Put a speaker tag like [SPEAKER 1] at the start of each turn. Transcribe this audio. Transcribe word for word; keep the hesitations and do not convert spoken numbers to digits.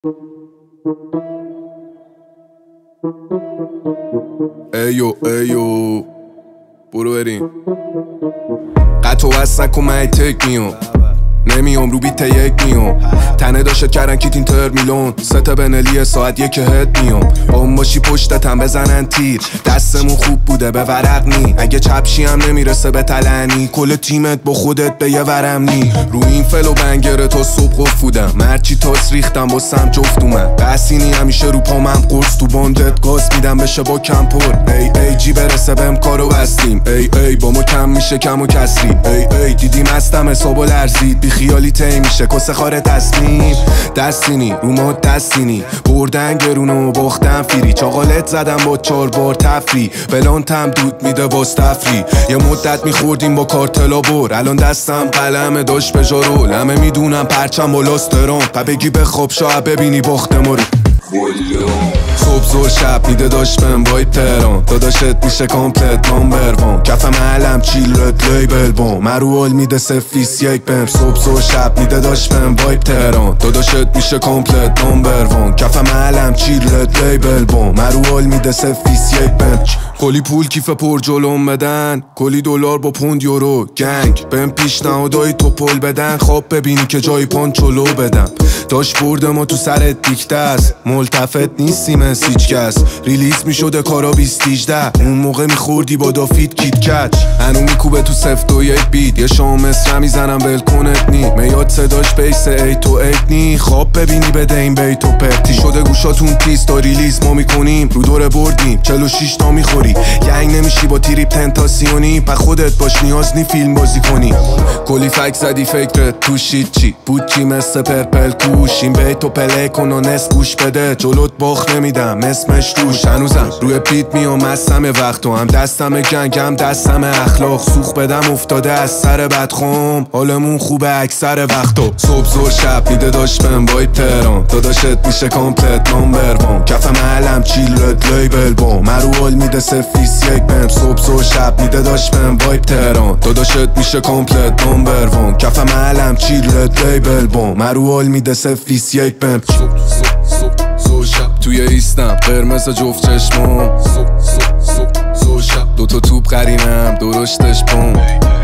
[SPEAKER 1] ایو ایو برو بریم قطع و وصل نکن من تک میام نمیام رو بیت یک میام تنه داشت کردن کیت اینتر میلون ست بنلی ساعت یک هد میام بام باشی پشتتم بزنن تیر دستمون خوب بوده به ورق نی اگه چپشی هم نمیرسه به تلنی کل تیمت با خودت به یه ورم نی رو این فلو بنگره تا صبح قفودم مرچی تاس ریختم با سم جفت اومد قسینی همیشه رو پامم قرص تو باندت گاز میدم بشه با کمپر ای ای جی برسه بهم کارو بستیم ای ای با ما کم میشه کم و کسری ای ای دیدیم هستم حسابو لرزید بی خیالی تی میشه کسه خاره تصمیم دستینی رو ما دستینی بردن گرونو باختن فیری چاقالت زدم با چار بار تفری بلانتم دود میده باز تفری یه مدت میخوردیم با کارتلا بر الان دستم قلمه داشت به جارو لمه میدونم پرچم بالاست ترام پا بگی بخواب شاید ببینی باخته ما رو صبح زور شب میده داشت بهم وایب تهران داداشت میشه کامپلت نامبر وان کف محلم چیل رد لیبل بام مرو حال میده سفیس یک بهم صبح زور شب میده داشت بهم وایب تهران داداشت میشه کامپلت نامبر وان کف محلم چیل رد لیبل بام مرو حال میده سفیس یک بهم کلی پول کیف پر جلوم بدن کلی دلار با پوند یورو گنگ بهم پیشنهادای تو پل بدن خواب ببینی که جای پانچولو بدم داش برده ما تو سرت دیکته است ملتفت نیستیم از هیچ کس ریلیز میشده کارا بیست دیجده اون موقع میخوردی با دافید کیت کچ هنو میکوبه تو سفت و یک بیت یه شام مصر میزنم ولکنت نی میاد صداش بیس ای تو ایت نی خواب ببینی بده این بیت و پرتی شده گوشاتون تیز تا ریلیز ما میکنیم رو دوره بردیم چلو شیش تا میخوری گنگ نمیشی با تریپ تنتاسیونی پا خودت باش نیاز نی فیلم بازی کنی کلی فک زدی فکرت تو شیت چی بود چی مثل پرپل کوش این بیت و پله کن و نس گوش بده جلوت باخت نمیدم اسمش روش هنوزم روی پیت میام از همه وقت و هم دستم گنگم دستم اخلاق سوخ بدم افتاده از سر بدخوم حالمون خوبه اکثر وقتا صبح زور شب میده داشت بهم وایب تهران داداشت میشه کامپلت نامبر وان کف محلم چیل رد لیبل بام مرو حال میده سفیس یک بهم صبح زور شب میده داشت بهم وایب تهران داداشت میشه کامپلت نامبر وان کف محلم چیل رد لیبل بام مرو حال میده سفیس یک بهم صبح شب توی ایستم قرمز جفت چشمام صبح صبح صبح صبح شب دوتا توب قرینم درشتش پام